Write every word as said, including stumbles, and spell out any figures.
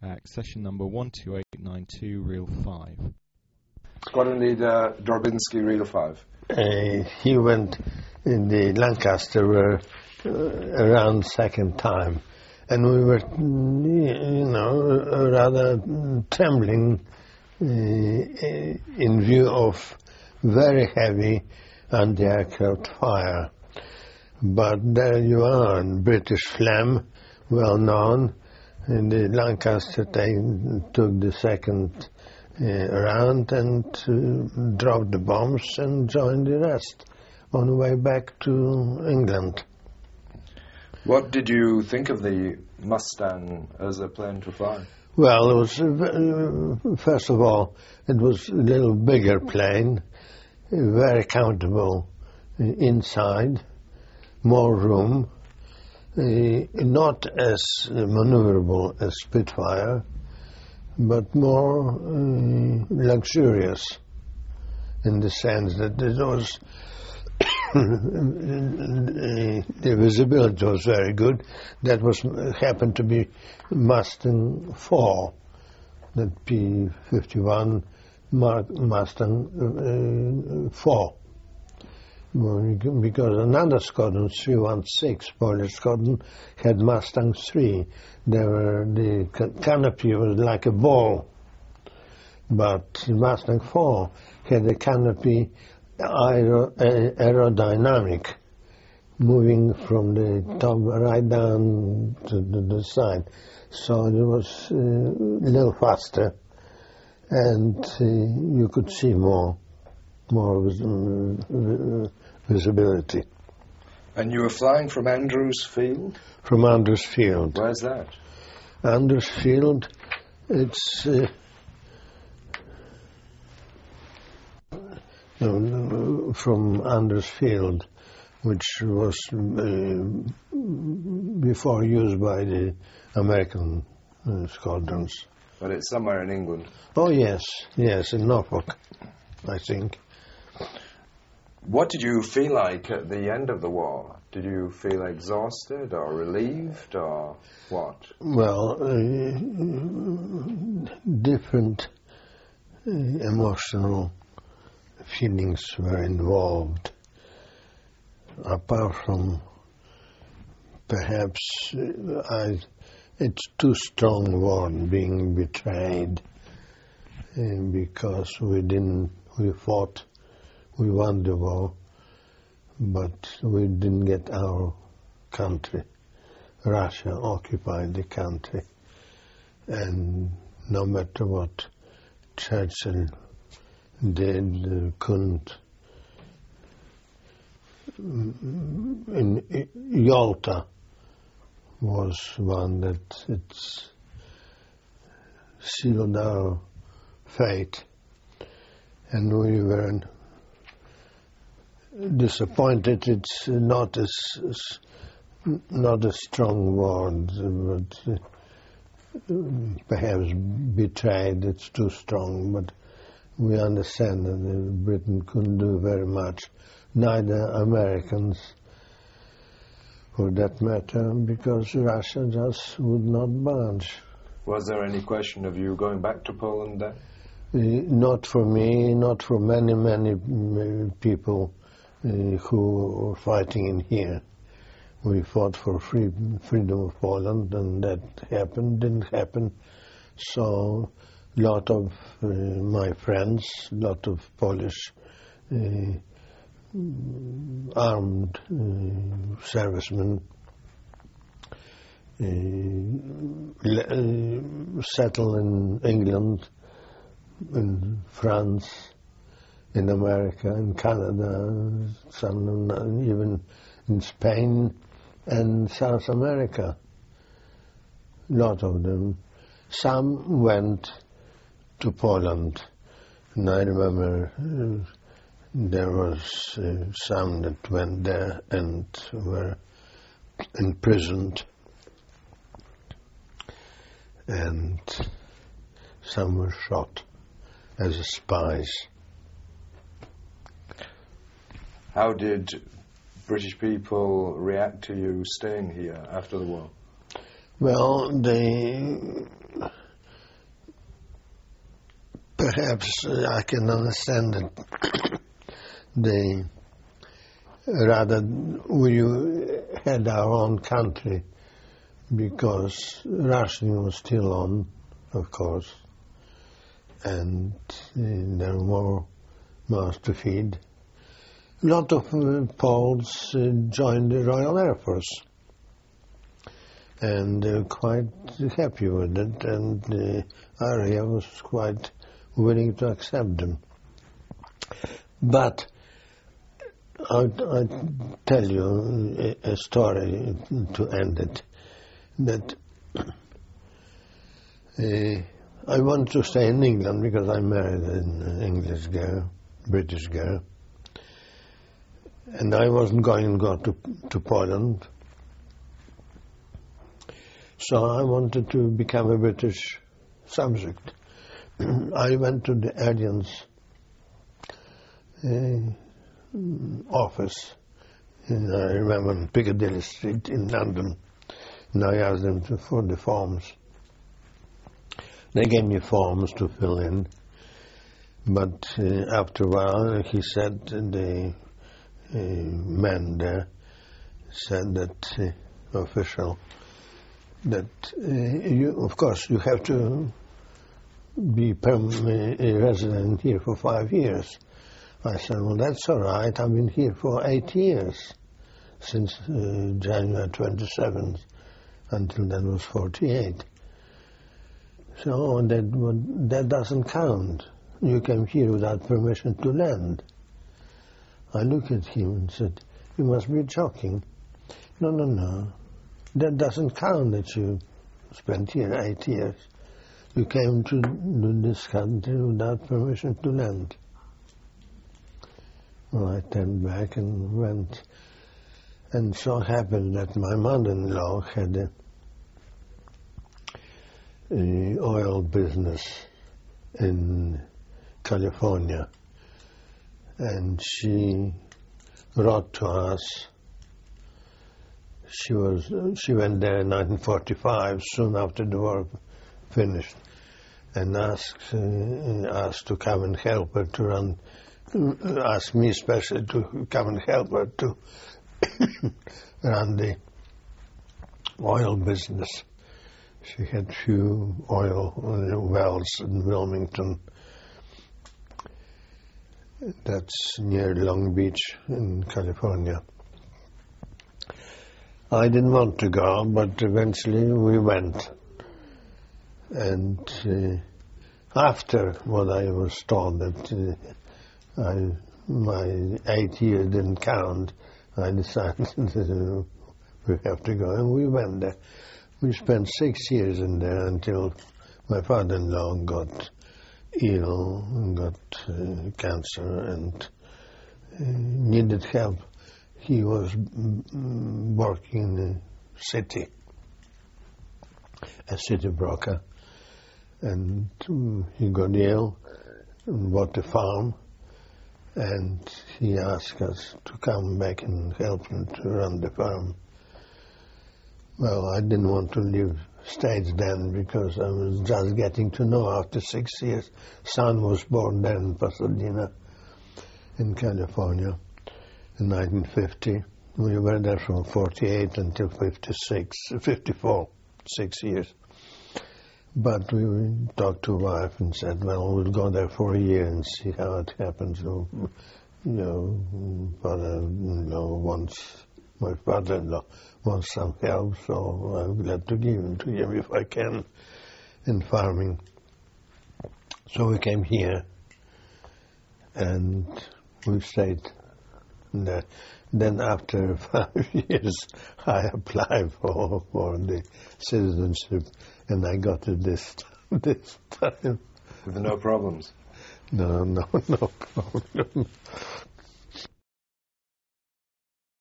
session number one two eight nine two, reel five. Squadron leader Drobinski, reel five. Uh, he went in the Lancaster were uh, around second time, and we were, you know, rather trembling uh, in view of very heavy anti-aircraft fire. But there you are, British Flam, well known. In the Lancaster, they took the second uh, round and uh, dropped the bombs and joined the rest on the way back to England. What did you think of the Mustang as a plane to fly? Well, it was, uh, first of all, it was a little bigger plane, very comfortable inside, more room, uh, not as maneuverable as Spitfire, but more uh, luxurious in the sense that it was the visibility was very good. That was happened to be Mustang four, that P fifty-one Mustang uh, four. Because another squadron, three one six, Polish squadron, had Mustang three. There were, the canopy was like a ball. But Mustang four had a canopy aero, aerodynamic, moving from the top right down to the, the side. So it was uh, a little faster, and uh, you could see more, more vis uh, visibility. And you were flying from Andrews Field? From Andrews Field. Where's that? Andrews Field, it's uh, no, from Andrews Field, which was uh, before used by the American uh, squadrons. But it's somewhere in England. Oh yes, yes, in Norfolk, I think. What did you feel like at the end of the war? Did you feel exhausted or relieved or what? Well, uh, different uh, emotional feelings were involved. Apart from perhaps uh, I, it's too strong word being betrayed uh, because we didn't, we fought. We won the war, but we didn't get our country. Russia occupied the country, and no matter what Churchill did, uh, couldn't. In Yalta was one that it's sealed our fate, and we were disappointed. It's not as, as not a strong word, but uh, perhaps betrayed. It's too strong, but we understand that Britain couldn't do very much. Neither Americans, for that matter, because Russia just would not budge. Was there any question of you going back to Poland then? Uh, not for me, not for many, many uh, people. Uh, who were fighting in here. We fought for free, freedom of Poland, and that happened, didn't happen. So a lot of uh, my friends, a lot of Polish uh, armed uh, servicemen uh, uh, settled in England, in France, in America, in Canada, some even in Spain and South America. A lot of them. Some went to Poland, and I remember uh, there was uh, some that went there and were imprisoned, and some were shot as spies. How did British people react to you staying here after the war? Well, they perhaps uh, I can understand that they rather we had our own country, because rationing was still on, of course, and uh, there were more mouths to feed. A lot of uh, Poles uh, joined the Royal Air Force, and they were quite happy with it, and the area was quite willing to accept them. But I'll, I'll tell you a, a story to end it, that uh, I want to stay in England because I married an English girl, British girl, and I wasn't going to go to, to Poland. So I wanted to become a British subject. I went to the Alliance uh, office, in, I remember, on Piccadilly Street in London, and I asked them to, for the forms. They gave me forms to fill in, but uh, after a while he said, the uh, man there said that, uh, official, that uh, you, of course, you have to be permanent a resident here for five years. I said, well, that's all right. I've been here for eight years, since uh, January twenty-seventh, until then was forty-eight. So that, that doesn't count. You came here without permission to land. I looked at him and said, you must be joking. No, no, no. That doesn't count that you spent here eight years. You came to this country without permission to land. Well, I turned back and went. And so happened that my mother-in-law had a, a oil business in California. And she wrote to us. She was she went there in nineteen forty-five, soon after the war finished, and asked uh, us to come and help her to run. Asked me especially to come and help her to run the oil business. She had few oil wells in Wilmington. That's near Long Beach in California. I didn't want to go, but eventually we went. And uh, after what I was told that uh, I, my eight years didn't count, I decided that we have to go, and we went there. We spent six years in there until my father-in-law got ill, and got uh, cancer, and uh, needed help. He was working in the city, a city broker, and he got ill and bought a farm, and he asked us to come back and help him to run the farm. Well, I didn't want to leave States then because I was just getting to know after six years. Son was born there in Pasadena, in California. In nineteen fifty, we were there from forty-eight until fifty-six, fifty-four, six years. But we talked to wife and said, well, we'll go there for a year and see how it happens. So, you know, father-in-law wants, my father-in-law wants some help, so I'm glad to give him to him if I can in farming. So we came here and we stayed. Uh, then after five years, I applied for, for the citizenship, and I got it this, this time. With no problems? No, no, no problem.